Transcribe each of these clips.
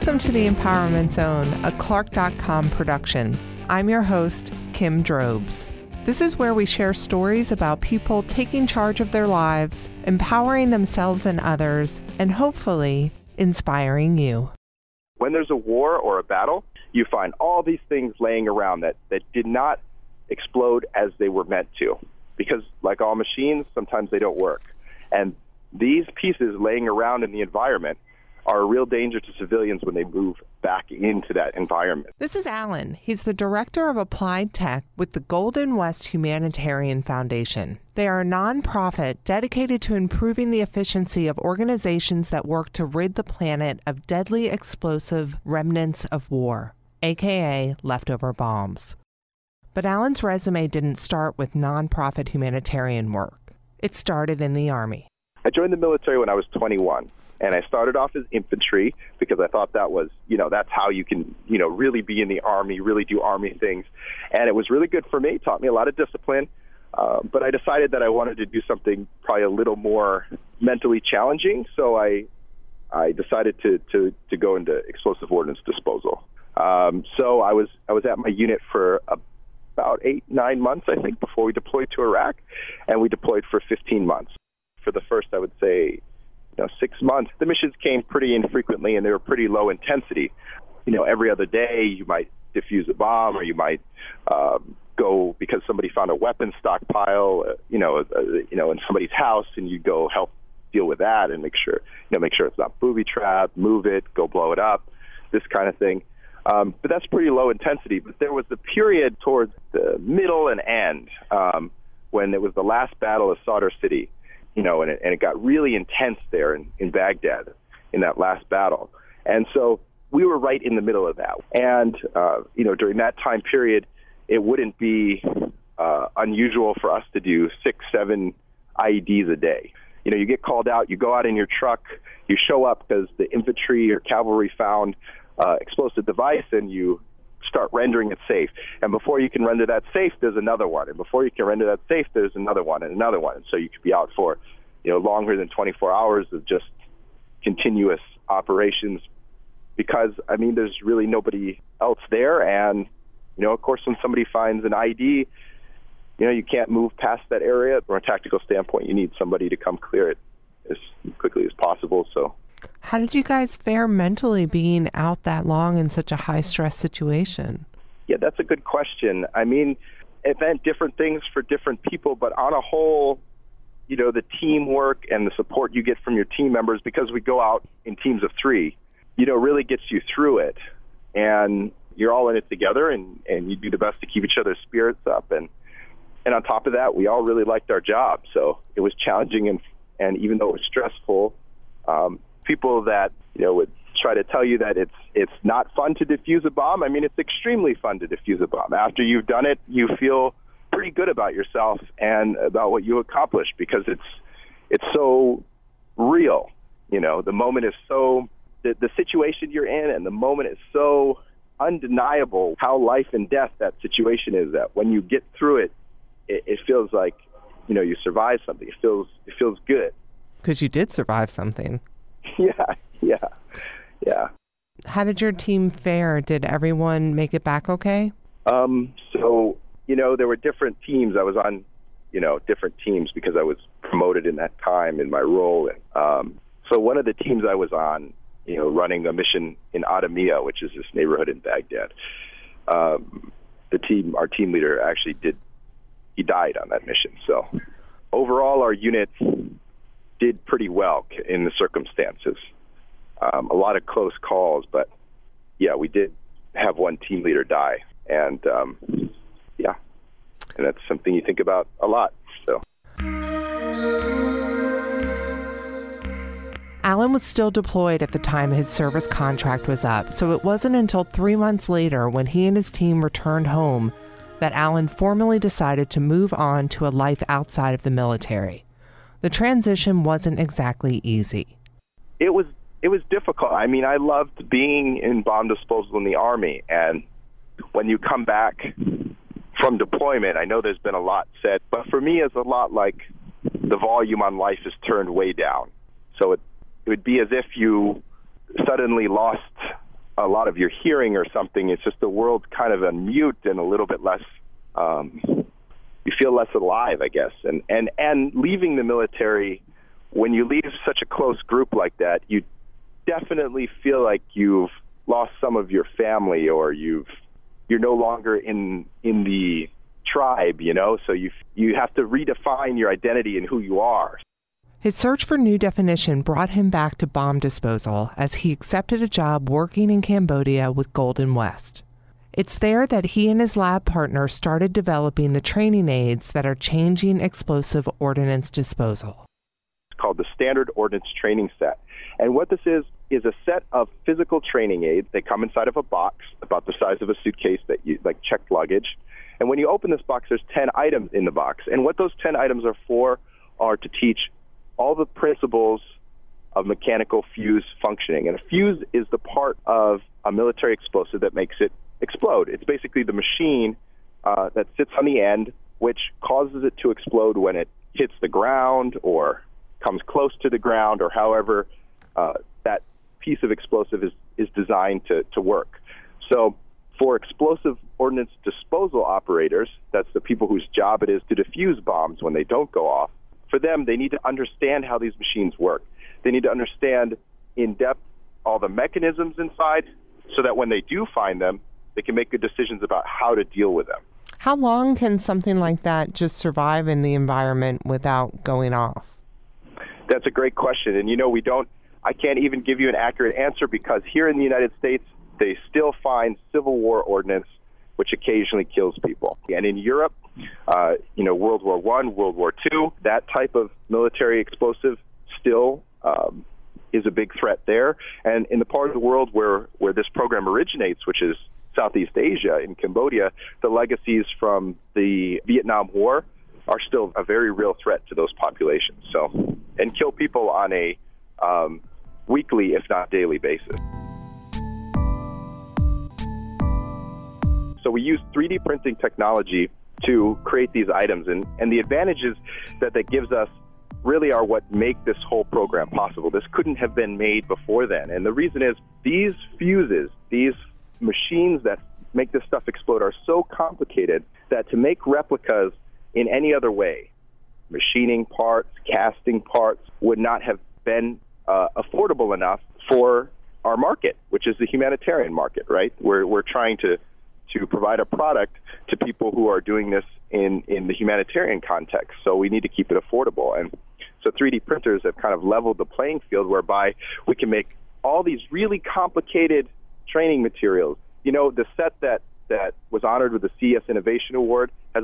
Welcome to the Empowerment Zone, a Clark.com production. I'm your host, Kim Drobes. This is where we share stories about people taking charge of their lives, empowering themselves and others, and hopefully inspiring you. When there's a war or a battle, you find all these things laying around that did not explode as they were meant to. Because like all machines, sometimes they don't work. And these pieces laying around in the environment are a real danger to civilians when they move back into that environment. This is Alan. He's the Director of Applied Tech with the Golden West Humanitarian Foundation. They are a nonprofit dedicated to improving the efficiency of organizations that work to rid the planet of deadly explosive remnants of war, aka leftover bombs. But Alan's resume didn't start with nonprofit humanitarian work. It started in the Army. I joined the military when I was 21. And I started off as infantry because I thought that was, that's how you can, really be in the Army, really do Army things. And it was really good for me, taught me a lot of discipline. But I decided that I wanted to do something probably a little more mentally challenging. So I decided to go into explosive ordnance disposal. So I was at my unit for about 8-9 months, I think, before we deployed to Iraq. And we deployed for 15 months. For the first, I would say, 6 months, the missions came pretty infrequently and they were pretty low intensity. Every other day you might defuse a bomb or you might go because somebody found a weapon stockpile, in somebody's house, and you go help deal with that and make sure it's not booby trapped, move it, go blow it up, this kind of thing. But that's pretty low intensity. But there was the period towards the middle and end when it was the last battle of Sadr City. And it got really intense there in Baghdad in that last battle. And so we were right in the middle of that. And, during that time period, it wouldn't be unusual for us to do 6-7 IEDs a day. You get called out, you go out in your truck, you show up because the infantry or cavalry found explosive device, and you start rendering it safe. And before you can render that safe, there's another one. And before you can render that safe, there's another one and another one. And so you could be out for, longer than 24 hours of just continuous operations because, there's really nobody else there. And, of course, when somebody finds an ID, you can't move past that area. From a tactical standpoint, you need somebody to come clear it as quickly as possible. So, how did you guys fare mentally being out that long in such a high-stress situation? Yeah, that's a good question. It meant different things for different people, but on a whole, the teamwork and the support you get from your team members, because we go out in teams of 3, really gets you through it. And you're all in it together, and you do the best to keep each other's spirits up. And on top of that, we all really liked our job. So it was challenging, and even though it was stressful, people that would try to tell you that it's not fun to defuse a bomb. It's extremely fun to defuse a bomb. After you've done it, you feel pretty good about yourself and about what you accomplished because it's so real. The moment is so the situation you're in, and the moment is so undeniable. How life and death that situation is. That when you get through it feels like you survived something. It feels good because you did survive something. Yeah. How did your team fare? Did everyone make it back okay? So, there were different teams. I was on, different teams because I was promoted in that time in my role. So one of the teams I was on, running a mission in Adamiyah, which is this neighborhood in Baghdad, our team leader actually he died on that mission. So overall, our unit did pretty well in the circumstances. A lot of close calls, but yeah, we did have one team leader die, and and that's something you think about a lot. So, Alan was still deployed at the time his service contract was up, so it wasn't until 3 months later when he and his team returned home that Alan formally decided to move on to a life outside of the military. The transition wasn't exactly easy. It was difficult. I loved being in bomb disposal in the Army, and when you come back from deployment, I know there's been a lot said, but for me it's a lot like the volume on life is turned way down. So it would be as if you suddenly lost a lot of your hearing or something. It's just the world's kind of on mute and a little bit less, you feel less alive, I guess. And leaving the military, when you leave such a close group like that, you definitely feel like you've lost some of your family, or you're no longer in the tribe, so you have to redefine your identity and who you are. His search for new definition brought him back to bomb disposal as he accepted a job working in Cambodia with Golden West. It's there that he and his lab partner started developing the training aids that are changing explosive ordnance disposal. It's called the Standard Ordnance Training Set. And what this is a set of physical training aids. They come inside of a box about the size of a suitcase that you, like checked luggage. And when you open this box, there's 10 items in the box. And what those 10 items are for are to teach all the principles of mechanical fuse functioning. And a fuse is the part of a military explosive that makes it explode. It's basically the machine that sits on the end, which causes it to explode when it hits the ground or comes close to the ground, or however that piece of explosive is designed to work. So for explosive ordnance disposal operators, that's the people whose job it is to defuse bombs when they don't go off. For them, they need to understand how these machines work. They need to understand in depth all the mechanisms inside so that when they do find them, they can make good decisions about how to deal with them. How long can something like that just survive in the environment without going off? That's a great question. And I can't even give you an accurate answer, because here in the United States, they still find Civil War ordnance, which occasionally kills people. And in Europe, World War I, World War II, that type of military explosive still is a big threat there. And in the part of the world where this program originates, which is Southeast Asia, in Cambodia, the legacies from the Vietnam War are still a very real threat to those populations. So, and kill people on a weekly, if not daily basis. So we use 3D printing technology to create these items, and the advantages that gives us really are what make this whole program possible. This couldn't have been made before then, and the reason is these fuses, these machines that make this stuff explode, are so complicated that to make replicas in any other way, machining parts, casting parts, would not have been affordable enough for our market, which is the humanitarian market, right? We're trying to provide a product to people who are doing this in the humanitarian context. So we need to keep it affordable. And so 3D printers have kind of leveled the playing field, whereby we can make all these really complicated training materials. The set that was honored with the CES Innovation Award has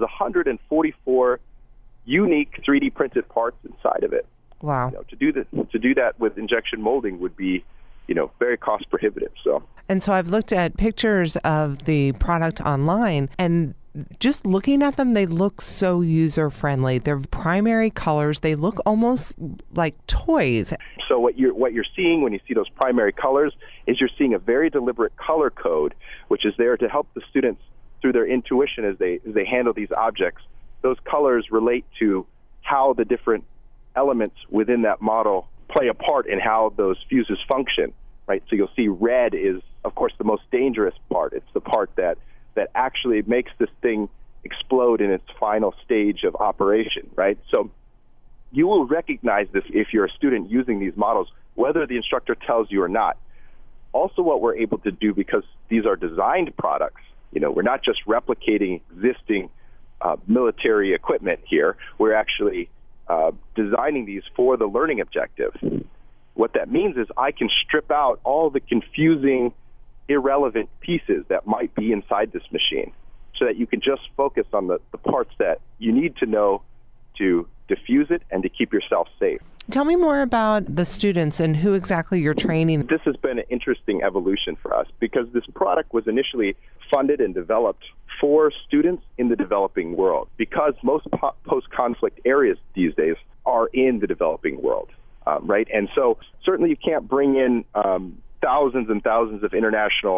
144 unique 3D printed parts inside of it. Wow. To do that with injection molding would be, very cost prohibitive. And so I've looked at pictures of the product online, and just looking at them, they look so user-friendly. They're primary colors. They look almost like toys. So what you're seeing when you see those primary colors is you're seeing a very deliberate color code, which is there to help the students through their intuition as they handle these objects. Those colors relate to how the different elements within that model play a part in how those fuses function, right? So you'll see red is, of course, the most dangerous part. It's the part that actually makes this thing explode in its final stage of operation, right? So you will recognize this if you're a student using these models, whether the instructor tells you or not. Also, what we're able to do, because these are designed products, we're not just replicating existing military equipment here. We're actually designing these for the learning objective. What that means is I can strip out all the confusing, irrelevant pieces that might be inside this machine, so that you can just focus on the parts that you need to know to diffuse it and to keep yourself safe. Tell me more about the students and who exactly you're training. This has been an interesting evolution for us, because this product was initially funded and developed for students in the developing world, because most post-conflict areas these days are in the developing world, right? And so certainly you can't bring in thousands and thousands of international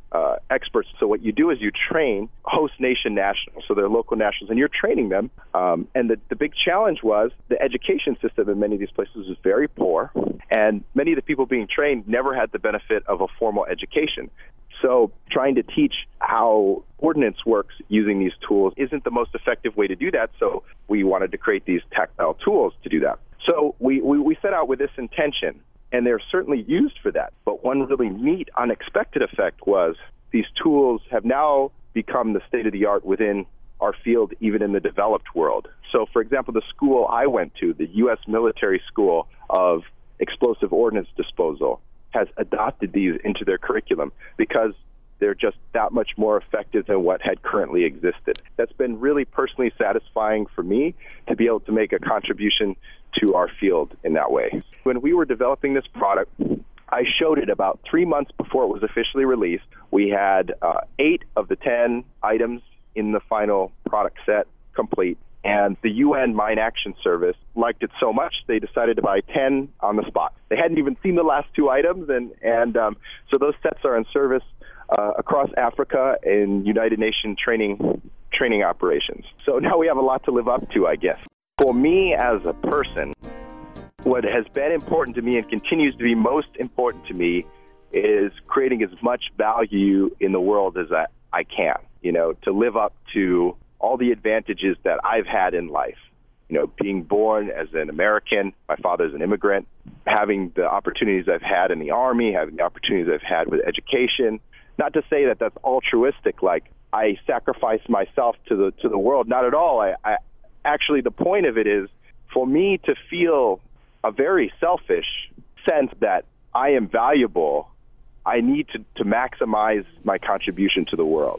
experts. So what you do is you train host nation nationals, so they're local nationals, and you're training them. And the big challenge was the education system in many of these places was very poor, and many of the people being trained never had the benefit of a formal education. So trying to teach how ordnance works using these tools isn't the most effective way to do that, so we wanted to create these tactile tools to do that. So we set out with this intention, and they're certainly used for that. But one really neat, unexpected effect was these tools have now become the state-of-the-art within our field, even in the developed world. So, for example, the school I went to, the U.S. Military School of Explosive Ordnance Disposal, has adopted these into their curriculum because they're just that much more effective than what had currently existed. That's been really personally satisfying for me to be able to make a contribution to our field in that way. When we were developing this product, I showed it about 3 months before it was officially released. We had 8 of the 10 items in the final product set complete. And the UN Mine Action Service liked it so much, they decided to buy 10 on the spot. They hadn't even seen the last 2 items, and so those sets are in service across Africa in United Nations training operations. So now we have a lot to live up to, I guess. For me as a person, what has been important to me and continues to be most important to me is creating as much value in the world as I can, to live up to all the advantages that I've had in life. Being born as an American, my father's an immigrant, having the opportunities I've had in the Army, having the opportunities I've had with education. Not to say that that's altruistic, like I sacrifice myself to the world. Not at all. I actually, the point of it is for me to feel a very selfish sense that I am valuable. I need to maximize my contribution to the world.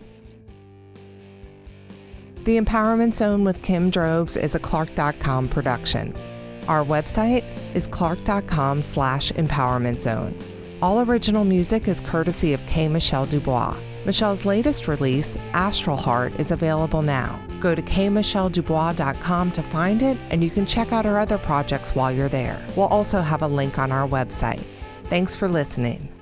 The Empowerment Zone with Kim Drobes is a Clark.com production. Our website is clark.com/empowerment zone. All original music is courtesy of K. Michelle Dubois. Michelle's latest release, Astral Heart, is available now. Go to kmichelledubois.com to find it, and you can check out our other projects while you're there. We'll also have a link on our website. Thanks for listening.